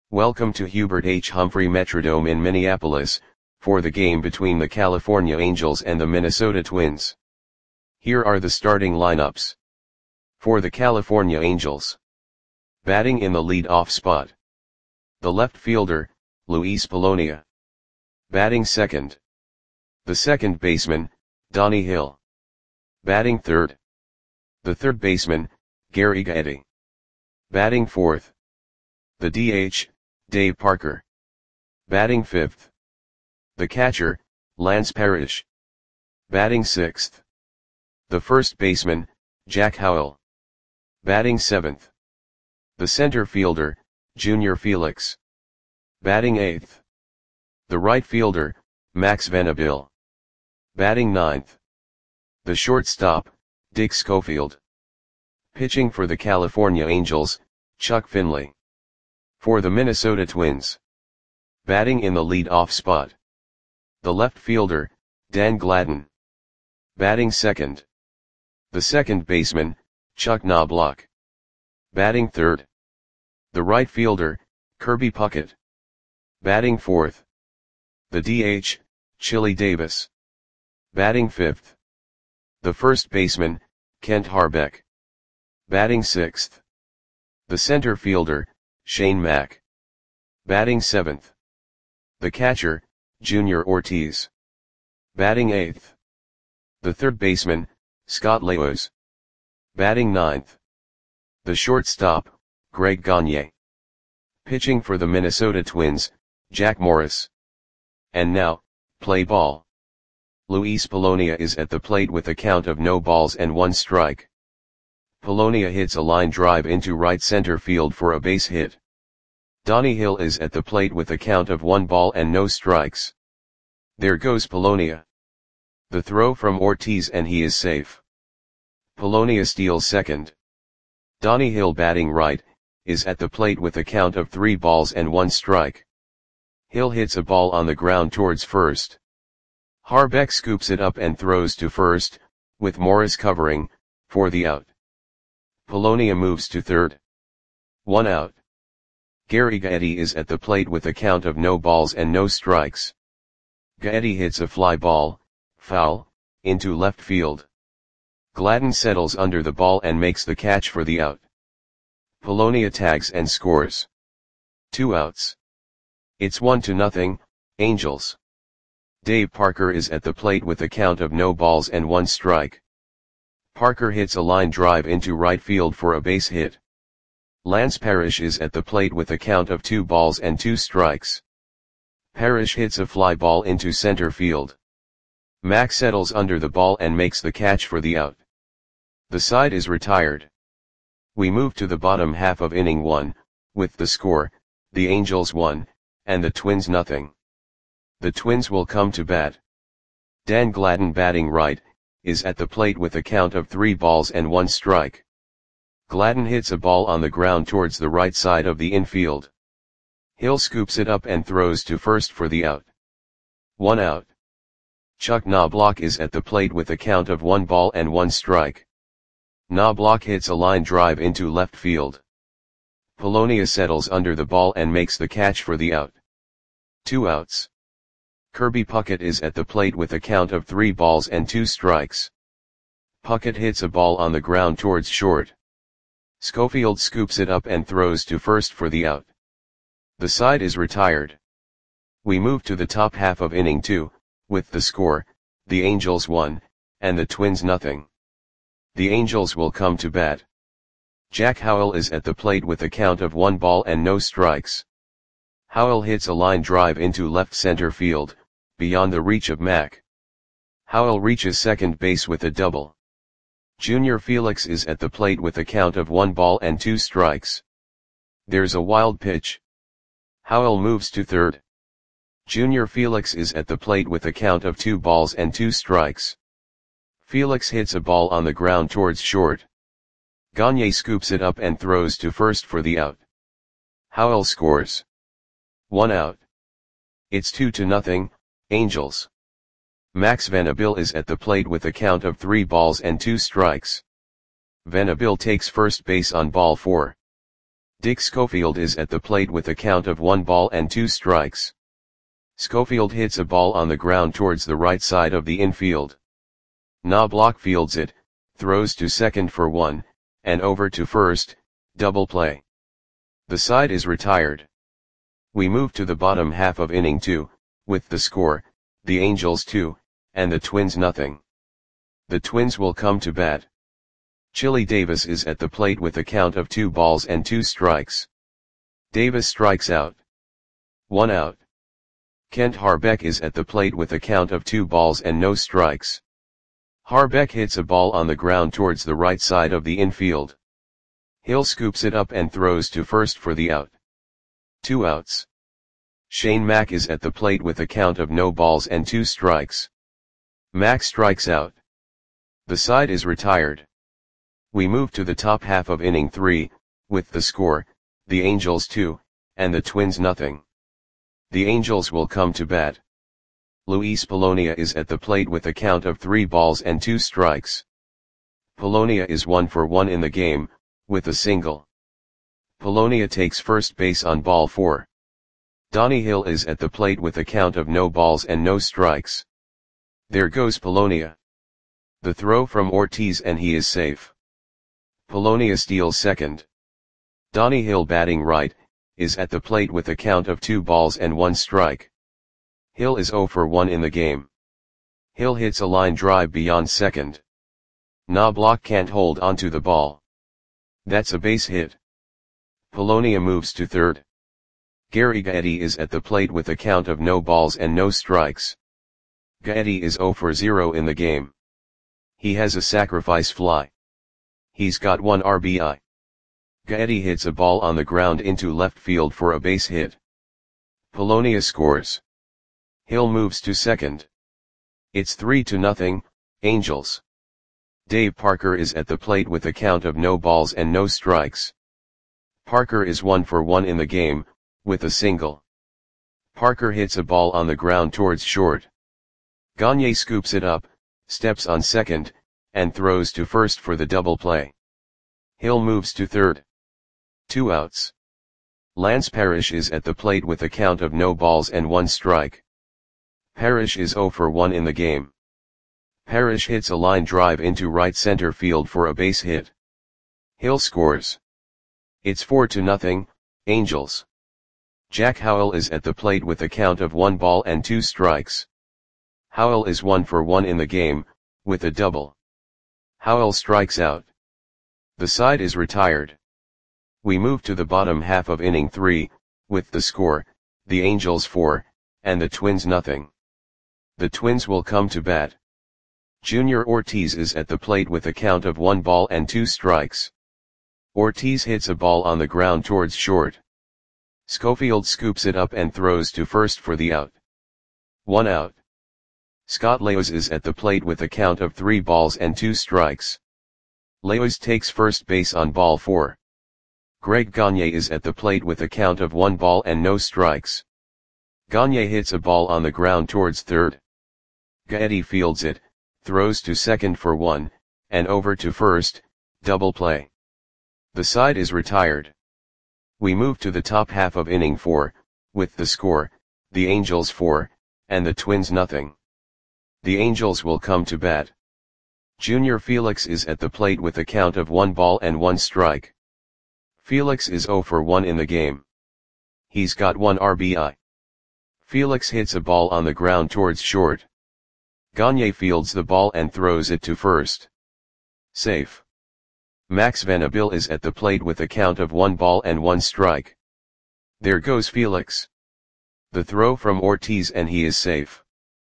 Welcome to Hubert H. Humphrey Metrodome in Minneapolis, for the game between the California Angels and the Minnesota Twins. Here are the starting lineups. For the California Angels. Batting in the lead-off spot. The left fielder, Luis Polonia. Batting second. The second baseman, Donnie Hill. Batting third. The third baseman, Gary Gaetti. Batting fourth. The DH, Dave Parker. Batting fifth. The catcher, Lance Parrish. Batting sixth. The first baseman, Jack Howell. Batting seventh. The center fielder, Junior Felix. Batting eighth. The right fielder, Max Venable. Batting ninth. The shortstop, Dick Schofield. Pitching for the California Angels, Chuck Finley. For the Minnesota Twins. Batting in the lead-off spot. The left fielder, Dan Gladden. Batting second. The second baseman, Chuck Knobloch. Batting third. The right fielder, Kirby Puckett. Batting fourth. The DH, Chili Davis. Batting fifth. The first baseman, Kent Harbeck. Batting sixth. The center fielder, Shane Mack. Batting seventh. The catcher, Junior Ortiz. Batting eighth. The third baseman, Scott Leos. Batting ninth. The shortstop, Greg Gagne. Pitching for the Minnesota Twins, Jack Morris. And now, play ball. Luis Polonia is at the plate with a count of no balls and one strike. Polonia hits a line drive into right center field for a base hit. Donnie Hill is at the plate with a count of 1 ball and no strikes. There goes Polonia. The throw from Ortiz and he is safe. Polonia steals second. Donnie Hill, batting right, is at the plate with a count of 3 balls and 1 strike. Hill hits a ball on the ground towards first. Harbeck scoops it up and throws to first, with Morris covering, for the out. Polonia moves to third. 1 out. Gary Gaetti is at the plate with a count of no balls and no strikes. Gaetti hits a fly ball, foul, into left field. Gladden settles under the ball and makes the catch for the out. Polonia tags and scores. 2 outs. It's 1-0, Angels. Dave Parker is at the plate with a count of no balls and 1 strike. Parker hits a line drive into right field for a base hit. Lance Parrish is at the plate with a count of 2 balls and 2 strikes. Parrish hits a fly ball into center field. Mack settles under the ball and makes the catch for the out. The side is retired. We move to the bottom half of inning 1, with the score, the Angels 1, and the Twins 0. The Twins will come to bat. Dan Gladden, batting right, is at the plate with a count of 3 balls and 1 strike. Gladden hits a ball on the ground towards the right side of the infield. Hill scoops it up and throws to first for the out. 1 out. Chuck Knobloch is at the plate with a count of 1 ball and 1 strike. Knobloch hits a line drive into left field. Polonia settles under the ball and makes the catch for the out. 2 outs. Kirby Puckett is at the plate with a count of 3 balls and 2 strikes. Puckett hits a ball on the ground towards short. Schofield scoops it up and throws to first for the out. The side is retired. We move to the top half of inning 2, with the score, the Angels 1, and the Twins 0. The Angels will come to bat. Jack Howell is at the plate with a count of 1 ball and no strikes. Howell hits a line drive into left center field, beyond the reach of Mack. Howell reaches second base with a double. Junior Felix is at the plate with a count of 1 ball and 2 strikes. There's a wild pitch. Howell moves to third. Junior Felix is at the plate with a count of 2 balls and 2 strikes. Felix hits a ball on the ground towards short. Gagne scoops it up and throws to first for the out. Howell scores. 1 out. It's 2-0, Angels. Max Venable is at the plate with a count of 3 balls and 2 strikes. Venable takes first base on ball 4. Dick Schofield is at the plate with a count of 1 ball and 2 strikes. Schofield hits a ball on the ground towards the right side of the infield. Knobloch fields it, throws to second for 1, and over to first, double play. The side is retired. We move to the bottom half of inning 2, with the score, the Angels 2, and the Twins nothing. The Twins will come to bat. Chili Davis is at the plate with a count of 2 balls and 2 strikes. Davis strikes out. 1 out. Kent Harbeck is at the plate with a count of 2 balls and no strikes. Harbeck hits a ball on the ground towards the right side of the infield. Hill scoops it up and throws to first for the out. 2 outs. Shane Mack is at the plate with a count of no balls and 2 strikes. Mack strikes out. The side is retired. We move to the top half of inning 3, with the score, the Angels 2, and the Twins nothing. The Angels will come to bat. Luis Polonia is at the plate with a count of 3 balls and 2 strikes. Polonia is 1 for 1 in the game, with a single. Polonia takes first base on ball 4. Donnie Hill is at the plate with a count of no balls and no strikes. There goes Polonia. The throw from Ortiz and he is safe. Polonia steals second. Donnie Hill, batting right, is at the plate with a count of 2 balls and 1 strike. Hill is 0 for 1 in the game. Hill hits a line drive beyond second. Knobloch can't hold onto the ball. That's a base hit. Polonia moves to third. Gary Gaetti is at the plate with a count of no balls and no strikes. Gaetti is 0 for 0 in the game. He has a sacrifice fly. He's got 1 RBI. Gaetti hits a ball on the ground into left field for a base hit. Polonia scores. Hill moves to second. It's 3-0, Angels. Dave Parker is at the plate with a count of no balls and no strikes. Parker is 1 for 1 in the game, with a single. Parker hits a ball on the ground towards short. Gagne scoops it up, steps on second, and throws to first for the double play. Hill moves to third. 2 outs. Lance Parrish is at the plate with a count of no balls and 1 strike. Parrish is 0 for 1 in the game. Parrish hits a line drive into right center field for a base hit. Hill scores. It's 4-0, Angels. Jack Howell is at the plate with a count of 1 ball and 2 strikes. Howell is 1 for 1 in the game, with a double. Howell strikes out. The side is retired. We move to the bottom half of inning 3, with the score, the Angels 4, and the Twins nothing. The Twins will come to bat. Junior Ortiz is at the plate with a count of 1 ball and 2 strikes. Ortiz hits a ball on the ground towards short. Schofield scoops it up and throws to first for the out. 1 out. Scott Leos is at the plate with a count of 3 balls and 2 strikes. Leos takes first base on ball 4. Greg Gagne is at the plate with a count of 1 ball and no strikes. Gagne hits a ball on the ground towards third. Gaetti fields it, throws to second for 1, and over to first, double play. The side is retired. We move to the top half of inning 4, with the score, the Angels 4, and the Twins nothing. The Angels will come to bat. Junior Felix is at the plate with a count of 1 ball and 1 strike. Felix is 0 for 1 in the game. He's got 1 RBI. Felix hits a ball on the ground towards short. Gagne fields the ball and throws it to first. Safe. Max Venable is at the plate with a count of 1 ball and 1 strike. There goes Felix. The throw from Ortiz and he is safe.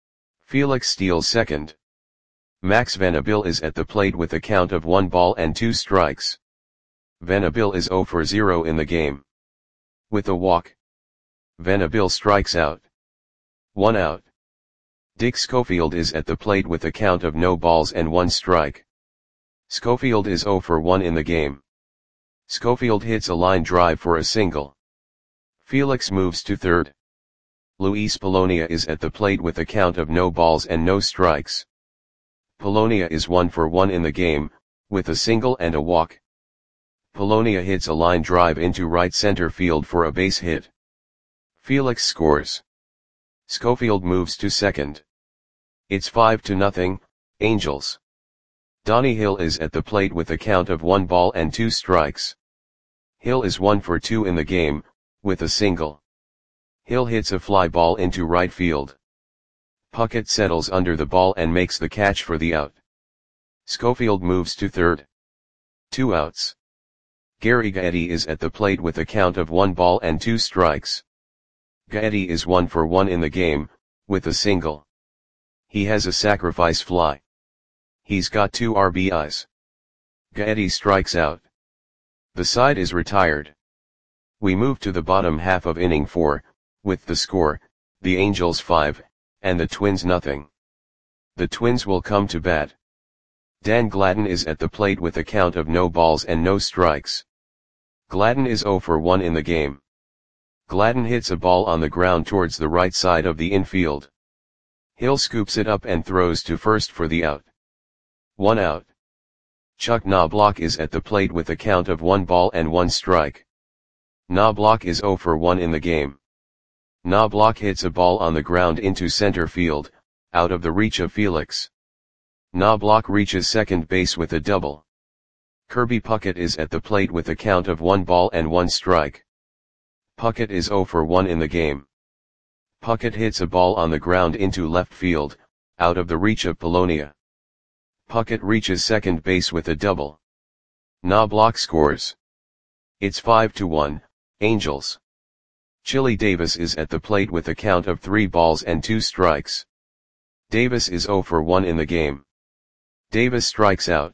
Felix steals second. Max Venable is at the plate with a count of 1 ball and 2 strikes. Venable is 0 for 0 in the game. With a walk. Venable strikes out. 1 out. Dick Schofield is at the plate with a count of no balls and 1 strike. Schofield is 0 for 1 in the game. Schofield hits a line drive for a single. Felix moves to third. Luis Polonia is at the plate with a count of no balls and no strikes. Polonia is 1 for 1 in the game, with a single and a walk. Polonia hits a line drive into right center field for a base hit. Felix scores. Schofield moves to second. It's 5-0, Angels. Donnie Hill is at the plate with a count of 1 ball and 2 strikes. Hill is 1 for 2 in the game, with a single. Hill hits a fly ball into right field. Puckett settles under the ball and makes the catch for the out. Schofield moves to third. 2 outs. Gary Gaetti is at the plate with a count of 1 ball and 2 strikes. Gaetti is 1 for 1 in the game, with a single. He has a sacrifice fly. He's got 2 RBIs. Gaetti strikes out. The side is retired. We move to the bottom half of inning 4, with the score, the Angels 5, and the Twins nothing. The Twins will come to bat. Dan Gladden is at the plate with a count of no balls and no strikes. Gladden is 0 for 1 in the game. Gladden hits a ball on the ground towards the right side of the infield. Hill scoops it up and throws to first for the out. 1 out. Chuck Knobloch is at the plate with a count of 1 ball and 1 strike. Knobloch is 0 for 1 in the game. Knobloch hits a ball on the ground into center field, out of the reach of Felix. Knobloch reaches second base with a double. Kirby Puckett is at the plate with a count of 1 ball and 1 strike. Puckett is 0 for 1 in the game. Puckett hits a ball on the ground into left field, out of the reach of Polonia. Puckett reaches second base with a double. Knobloch scores. It's 5-1, Angels. Chili Davis is at the plate with a count of 3 balls and 2 strikes. Davis is 0 for 1 in the game. Davis strikes out.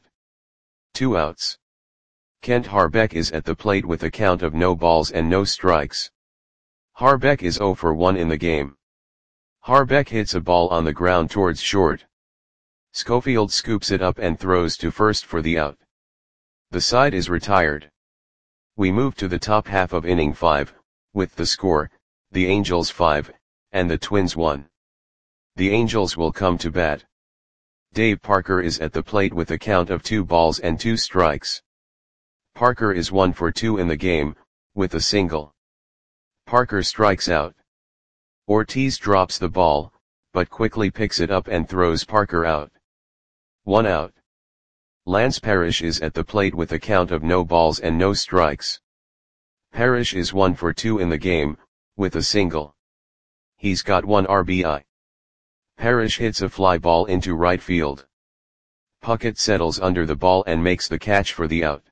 2 outs. Kent Harbeck is at the plate with a count of no balls and no strikes. Harbeck is 0 for 1 in the game. Harbeck hits a ball on the ground towards short. Schofield scoops it up and throws to first for the out. The side is retired. We move to the top half of inning 5, with the score, the Angels 5, and the Twins 1. The Angels will come to bat. Dave Parker is at the plate with a count of 2 balls and 2 strikes. Parker is 1 for 2 in the game, with a single. Parker strikes out. Ortiz drops the ball, but quickly picks it up and throws Parker out. 1 out. Lance Parrish is at the plate with a count of no balls and no strikes. Parrish is 1 for 2 in the game, with a single. He's got 1 RBI. Parrish hits a fly ball into right field. Puckett settles under the ball and makes the catch for the out.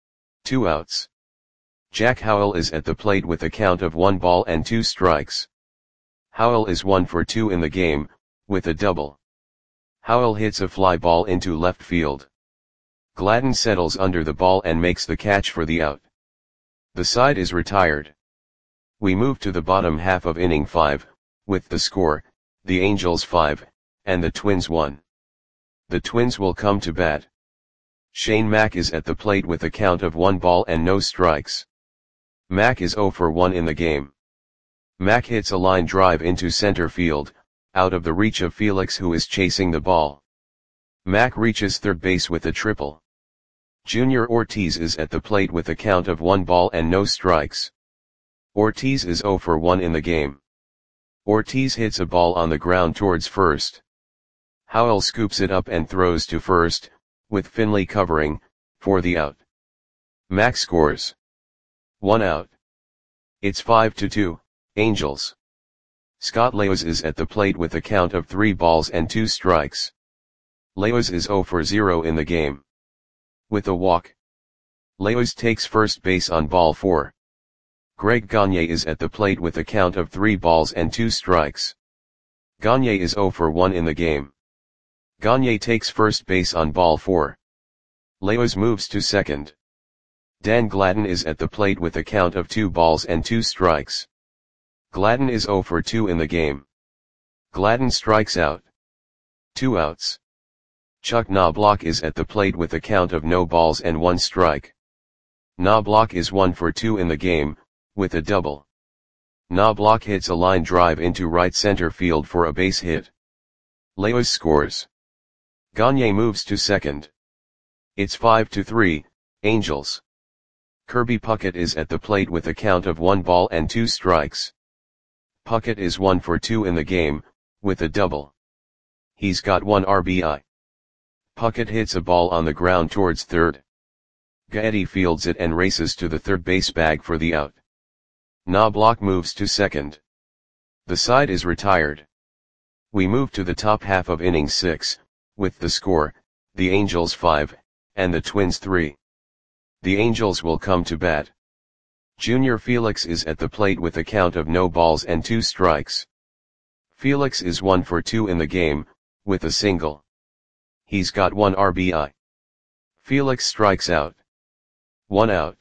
2 outs. Jack Howell is at the plate with a count of 1 ball and 2 strikes. Howell is 1 for 2 in the game, with a double. Howell hits a fly ball into left field. Gladden settles under the ball and makes the catch for the out. The side is retired. We move to the bottom half of inning 5, with the score, the Angels 5, and the Twins 1. The Twins will come to bat. Shane Mack is at the plate with a count of 1 ball and no strikes. Mack is 0 for 1 in the game. Mack hits a line drive into center field, out of the reach of Felix who is chasing the ball. Mack reaches third base with a triple. Junior Ortiz is at the plate with a count of 1 ball and no strikes. Ortiz is 0 for 1 in the game. Ortiz hits a ball on the ground towards first. Howell scoops it up and throws to first, with Finley covering, for the out. Mack scores. 1 out. It's 5-2, Angels. Scott Leos is at the plate with a count of 3 balls and 2 strikes. Leos is 0 for 0 in the game. With a walk. Leos takes first base on ball 4. Greg Gagne is at the plate with a count of 3 balls and 2 strikes. Gagne is 0 for 1 in the game. Gagne takes first base on ball 4. Leos moves to second. Dan Gladden is at the plate with a count of 2 balls and 2 strikes. Gladden is 0 for 2 in the game. Gladden strikes out. 2 outs. Chuck Knobloch is at the plate with a count of no balls and 1 strike. Knobloch is 1 for 2 in the game, with a double. Knobloch hits a line drive into right center field for a base hit. Leos scores. Gagne moves to second. It's 5-3, Angels. Kirby Puckett is at the plate with a count of 1 ball and 2 strikes. Puckett is 1 for 2 in the game, with a double. He's got 1 RBI. Puckett hits a ball on the ground towards third. Gaetti fields it and races to the third base bag for the out. Knobloch moves to second. The side is retired. We move to the top half of inning 6, with the score, the Angels 5, and the Twins 3. The Angels will come to bat. Junior Felix is at the plate with a count of no balls and 2 strikes. Felix is 1 for 2 in the game, with a single. He's got 1 RBI. Felix strikes out. 1 out.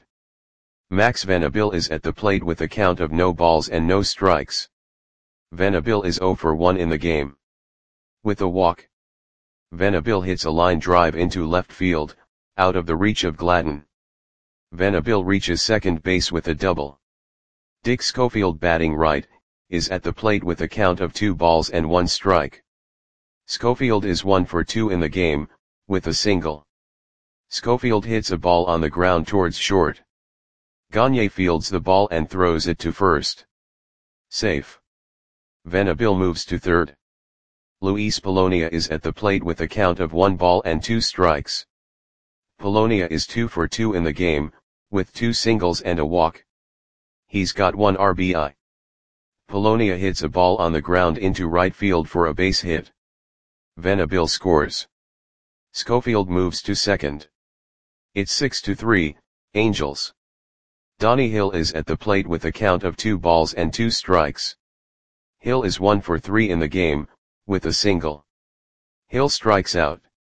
Max Venable is at the plate with a count of no balls and no strikes. Venable is 0 for 1 in the game. With a walk. Venable hits a line drive into left field, out of the reach of Gladden. Venable reaches second base with a double. Dick Schofield, batting right, is at the plate with a count of 2 balls and 1 strike. Schofield is 1 for 2 in the game, with a single. Schofield hits a ball on the ground towards short. Gagne fields the ball and throws it to first. Safe. Venable moves to third. Luis Polonia is at the plate with a count of 1 ball and 2 strikes. Polonia is 2 for 2 in the game, with 2 singles and a walk. He's got 1 RBI. Polonia hits a ball on the ground into right field for a base hit. Venable scores. Schofield moves to second. It's 6-3, Angels. Donnie Hill is at the plate with a count of 2 balls and 2 strikes. Hill is 1 for 3 in the game, with a single. Hill strikes out.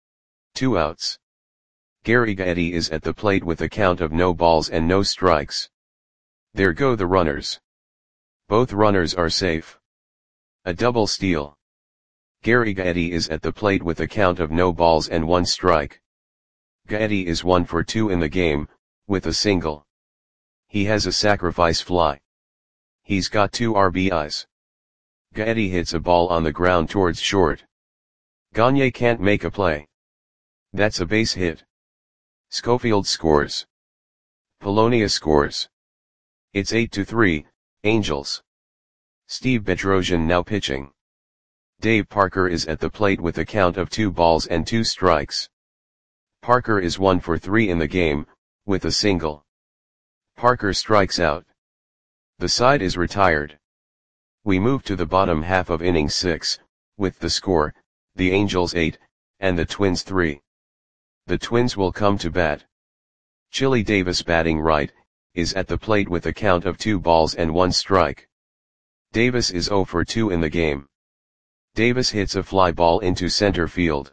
2 outs. Gary Gaetti is at the plate with a count of no balls and no strikes. There go the runners. Both runners are safe. A double steal. Gary Gaetti is at the plate with a count of no balls and 1 strike. Gaetti is 1 for 2 in the game, with a single. He has a sacrifice fly. He's got 2 RBIs. Gaetti hits a ball on the ground towards short. Gagne can't make a play. That's a base hit. Schofield scores. Polonia scores. It's 8-3, Angels. Steve Bedrosian now pitching. Dave Parker is at the plate with a count of 2 balls and 2 strikes. Parker is 1 for 3 in the game, with a single. Parker strikes out. The side is retired. We move to the bottom half of inning 6, with the score, the Angels 8, and the Twins 3. The Twins will come to bat. Chili Davis, batting right, is at the plate with a count of 2 balls and 1 strike. Davis is 0 for 2 in the game. Davis hits a fly ball into center field.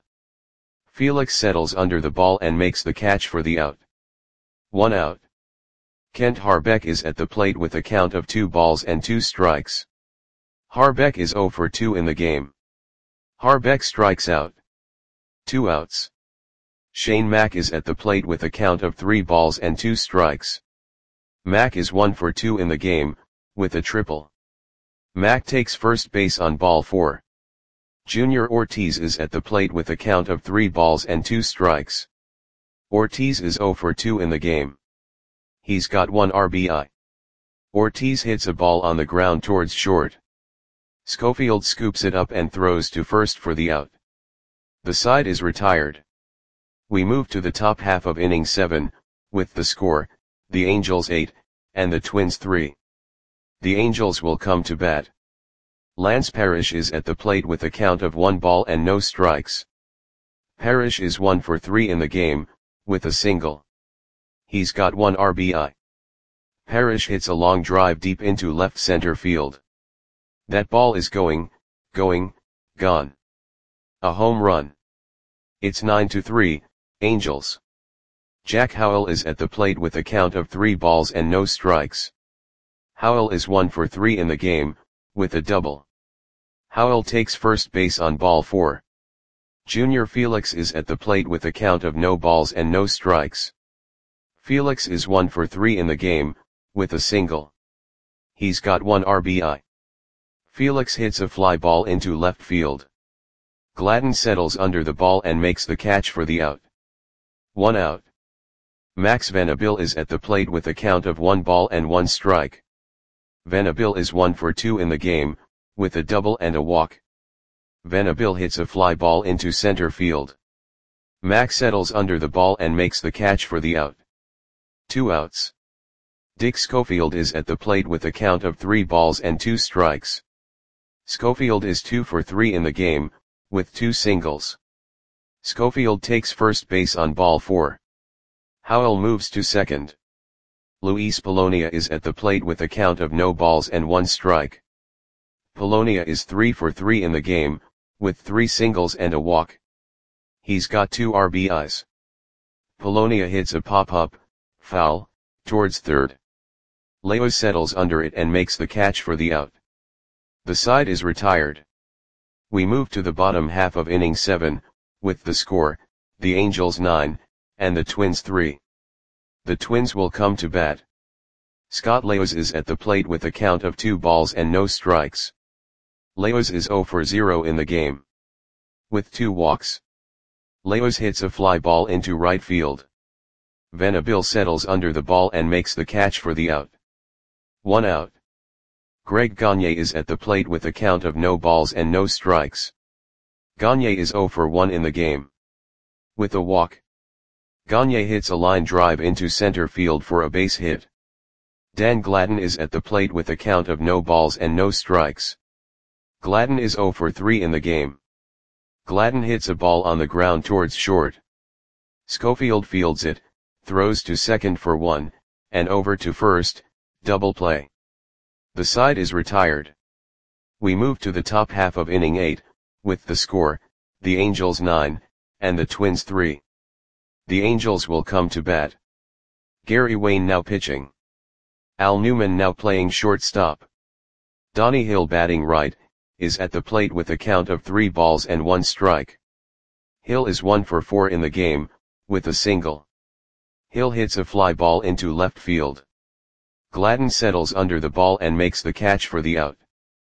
Felix settles under the ball and makes the catch for the out. 1 out. Kent Harbeck is at the plate with a count of 2 balls and 2 strikes. Harbeck is 0 for 2 in the game. Harbeck strikes out. 2 outs. Shane Mack is at the plate with a count of 3 balls and 2 strikes. Mack is 1 for 2 in the game, with a triple. Mack takes first base on ball 4. Junior Ortiz is at the plate with a count of 3 balls and 2 strikes. Ortiz is 0 for 2 in the game. He's got 1 RBI. Ortiz hits a ball on the ground towards short. Schofield scoops it up and throws to first for the out. The side is retired. We move to the top half of inning 7, with the score, the Angels 8, and the Twins 3. The Angels will come to bat. Lance Parrish is at the plate with a count of 1 ball and no strikes. Parrish is 1 for 3 in the game, with a single. He's got 1 RBI. Parrish hits a long drive deep into left center field. That ball is going, gone. A home run. It's 9-3, Angels. Jack Howell is at the plate with a count of 3 balls and no strikes. Howell is 1 for 3 in the game, with a double. Howell takes first base on ball 4. Junior Felix is at the plate with a count of no balls and no strikes. Felix is 1 for 3 in the game, with a single. He's got 1 RBI. Felix hits a fly ball into left field. Gladden settles under the ball and makes the catch for the out. 1 out. Max Venabil is at the plate with a count of 1 ball and 1 strike. Venabil is 1 for 2 in the game, with a double and a walk. Venabil hits a fly ball into center field. Max settles under the ball and makes the catch for the out. 2 outs. Dick Schofield is at the plate with a count of 3 balls and 2 strikes. Schofield is 2 for 3 in the game, with 2 singles. Schofield takes first base on ball 4. Howell moves to second. Luis Polonia is at the plate with a count of no balls and 1 strike. Polonia is 3 for 3 in the game, with 3 singles and a walk. He's got 2 RBIs. Polonia hits a pop-up, foul, towards third. Leos settles under it and makes the catch for the out. The side is retired. We move to the bottom half of inning 7, with the score, the Angels 9, and the Twins 3. The Twins will come to bat. Scott Leos is at the plate with a count of 2 balls and no strikes. Leos is 0 for 0 in the game. With 2 walks. Leos hits a fly ball into right field. Venabil settles under the ball and makes the catch for the out. 1 out. Greg Gagne is at the plate with a count of no balls and no strikes. Gagne is 0 for 1 in the game. With a walk. Gagne hits a line drive into center field for a base hit. Dan Gladden is at the plate with a count of no balls and no strikes. Gladden is 0 for 3 in the game. Gladden hits a ball on the ground towards short. Schofield fields it, throws to second for 1, and over to first, double play. The side is retired. We move to the top half of inning 8, with the score, the Angels 9, and the Twins 3. The Angels will come to bat. Gary Wayne now pitching. Al Newman now playing shortstop. Donnie Hill batting right, is at the plate with a count of 3 balls and 1 strike. Hill is 1 for 4 in the game, with a single. Hill hits a fly ball into left field. Gladden settles under the ball and makes the catch for the out.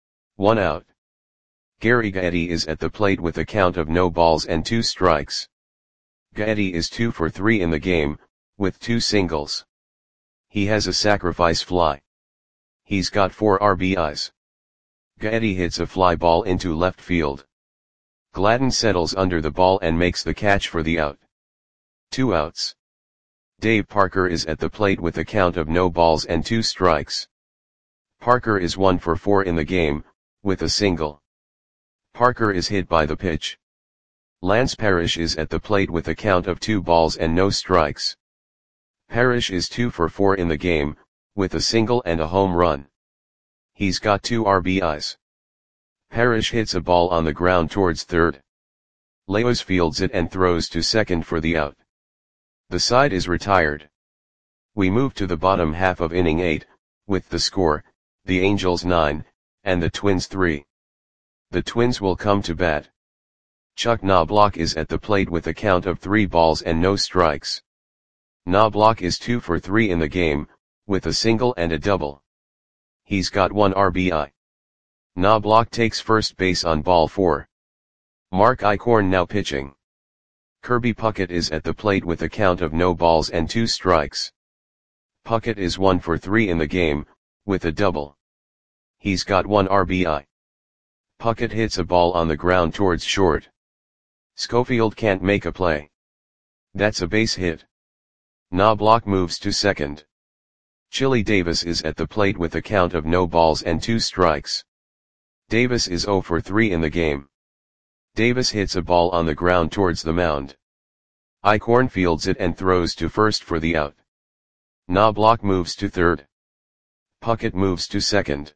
1 out. Gary Gaetti is at the plate with a count of no balls and 2 strikes. Gaetti is 2 for 3 in the game, with 2 singles. He has a sacrifice fly. He's got 4 RBIs. Gaetti hits a fly ball into left field. Gladden settles under the ball and makes the catch for the out. 2 outs. Dave Parker is at the plate with a count of no balls and 2 strikes. Parker is 1 for 4 in the game, with a single. Parker is hit by the pitch. Lance Parrish is at the plate with a count of 2 balls and no strikes. Parrish is 2 for 4 in the game, with a single and a home run. He's got 2 RBIs. Parrish hits a ball on the ground towards third. Leos fields it and throws to second for the out. The side is retired. We move to the bottom half of inning 8, with the score, the Angels 9, and the Twins 3. The Twins will come to bat. Chuck Knobloch is at the plate with a count of 3 balls and no strikes. Knobloch is 2 for 3 in the game, with a single and a double. He's got 1 RBI. Knobloch takes first base on ball 4. Mark Eichhorn now pitching. Kirby Puckett is at the plate with a count of no balls and 2 strikes. Puckett is 1 for 3 in the game, with a double. He's got 1 RBI. Puckett hits a ball on the ground towards short. Schofield can't make a play. That's a base hit. Knobloch moves to second. Chili Davis is at the plate with a count of no balls and 2 strikes. Davis is 0 for 3 in the game. Davis hits a ball on the ground towards the mound. Eichhorn fields it and throws to first for the out. Knobloch moves to third. Puckett moves to second.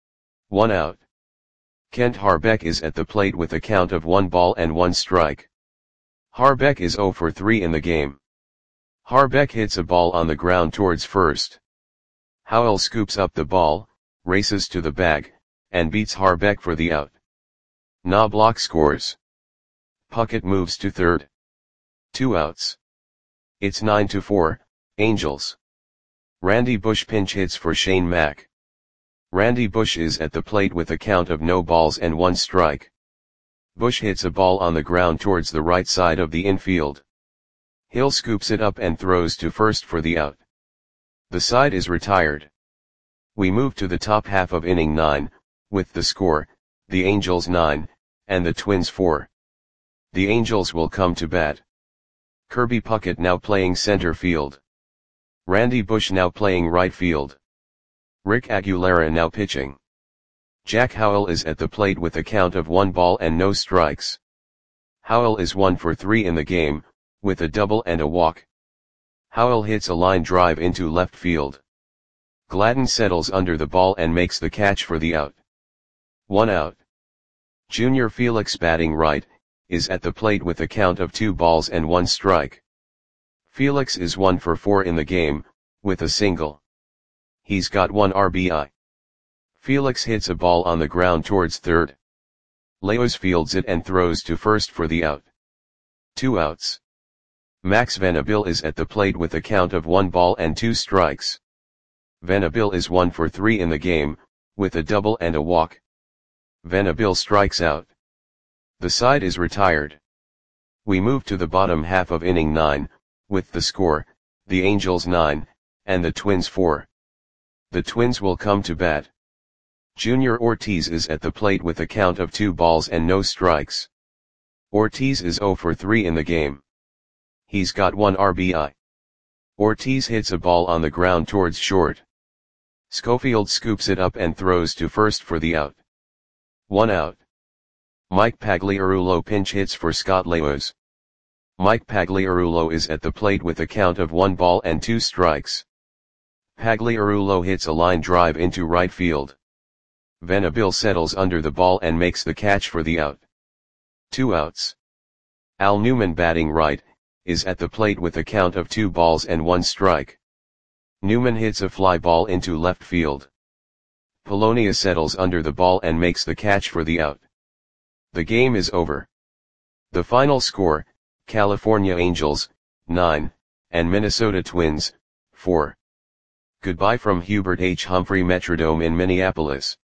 1 out. Kent Harbeck is at the plate with a count of 1 ball and 1 strike. Harbeck is 0 for 3 in the game. Harbeck hits a ball on the ground towards first. Howell scoops up the ball, races to the bag, and beats Harbeck for the out. Knobloch scores. Puckett moves to third. 2 outs. It's 9-4, Angels. Randy Bush pinch hits for Shane Mack. Randy Bush is at the plate with a count of no balls and 1 strike. Bush hits a ball on the ground towards the right side of the infield. Hill scoops it up and throws to first for the out. The side is retired. We move to the top half of inning 9, with the score, the Angels 9, and the Twins 4. The Angels will come to bat. Kirby Puckett now playing center field. Randy Bush now playing right field. Rick Aguilera now pitching. Jack Howell is at the plate with a count of 1 ball and no strikes. Howell is 1 for 3 in the game, with a double and a walk. Howell hits a line drive into left field. Gladden settles under the ball and makes the catch for the out. 1 out. Junior Felix batting right, is at the plate with a count of 2 balls and 1 strike. Felix is 1 for 4 in the game, with a single. He's got 1 RBI. Felix hits a ball on the ground towards third. Leos fields it and throws to first for the out. 2 outs. Max Venabil is at the plate with a count of 1 ball and 2 strikes. Venabil is 1 for 3 in the game, with a double and a walk. Venabil strikes out. The side is retired. We move to the bottom half of inning 9, with the score, the Angels 9, and the Twins 4. The Twins will come to bat. Junior Ortiz is at the plate with a count of 2 balls and no strikes. Ortiz is 0 for 3 in the game. He's got 1 RBI. Ortiz hits a ball on the ground towards short. Schofield scoops it up and throws to first for the out. 1 out. Mike Pagliarulo pinch hits for Scott Leos. Mike Pagliarulo is at the plate with a count of 1 ball and 2 strikes. Pagliarulo hits a line drive into right field. Venabil settles under the ball and makes the catch for the out. 2 outs. Al Newman batting right, is at the plate with a count of 2 balls and 1 strike. Newman hits a fly ball into left field. Polonia settles under the ball and makes the catch for the out. The game is over. The final score, California Angels, 9, and Minnesota Twins, 4. Goodbye from Hubert H. Humphrey Metrodome in Minneapolis.